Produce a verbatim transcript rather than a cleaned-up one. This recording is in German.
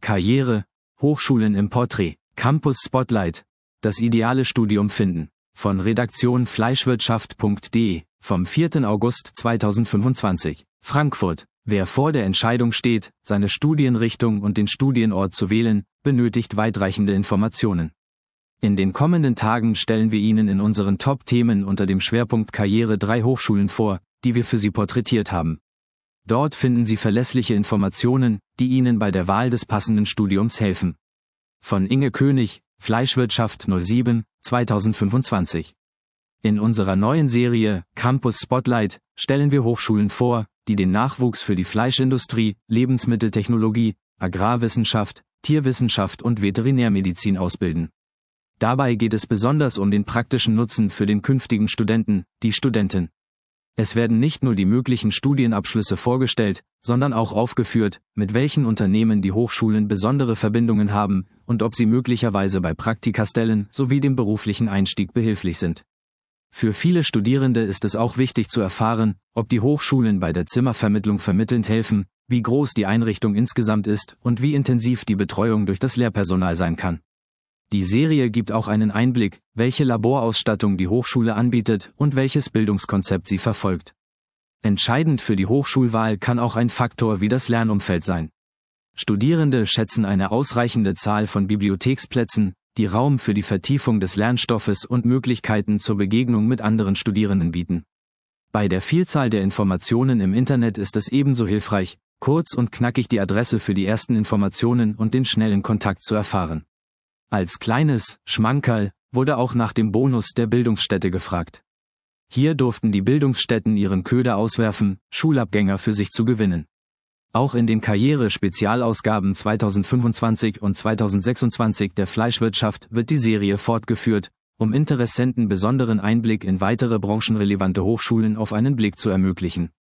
Karriere, Hochschulen im Porträt, Campus Spotlight, das ideale Studium finden. Von Redaktion fleischwirtschaft punkt de, vom vierten August zweitausendfünfundzwanzig. Frankfurt. Wer vor der Entscheidung steht, seine Studienrichtung und den Studienort zu wählen, benötigt weitreichende Informationen. In den kommenden Tagen stellen wir Ihnen in unseren Top-Themen unter dem Schwerpunkt Karriere drei Hochschulen vor, die wir für Sie porträtiert haben. Dort finden Sie verlässliche Informationen, die Ihnen bei der Wahl des passenden Studiums helfen. Von Inge König, Fleischwirtschaft null sieben, zweitausendfünfundzwanzig. In unserer neuen Serie Campus Spotlight stellen wir Hochschulen vor, die den Nachwuchs für die Fleischindustrie, Lebensmitteltechnologie, Agrarwissenschaft, Tierwissenschaft und Veterinärmedizin ausbilden. Dabei geht es besonders um den praktischen Nutzen für den künftigen Studenten, die Studentin. Es werden nicht nur die möglichen Studienabschlüsse vorgestellt, sondern auch aufgeführt, mit welchen Unternehmen die Hochschulen besondere Verbindungen haben und ob sie möglicherweise bei Praktikastellen sowie dem beruflichen Einstieg behilflich sind. Für viele Studierende ist es auch wichtig zu erfahren, ob die Hochschulen bei der Zimmervermittlung vermittelnd helfen, wie groß die Einrichtung insgesamt ist und wie intensiv die Betreuung durch das Lehrpersonal sein kann. Die Serie gibt auch einen Einblick, welche Laborausstattung die Hochschule anbietet und welches Bildungskonzept sie verfolgt. Entscheidend für die Hochschulwahl kann auch ein Faktor wie das Lernumfeld sein. Studierende schätzen eine ausreichende Zahl von Bibliotheksplätzen, die Raum für die Vertiefung des Lernstoffes und Möglichkeiten zur Begegnung mit anderen Studierenden bieten. Bei der Vielzahl der Informationen im Internet ist es ebenso hilfreich, kurz und knackig die Adresse für die ersten Informationen und den schnellen Kontakt zu erfahren. Als kleines Schmankerl wurde auch nach dem Bonus der Bildungsstätte gefragt. Hier durften die Bildungsstätten ihren Köder auswerfen, Schulabgänger für sich zu gewinnen. Auch in den Karriere-Spezialausgaben zweitausendfünfundzwanzig und zweitausendsechsundzwanzig der Fleischwirtschaft wird die Serie fortgeführt, um Interessenten besonderen Einblick in weitere branchenrelevante Hochschulen auf einen Blick zu ermöglichen.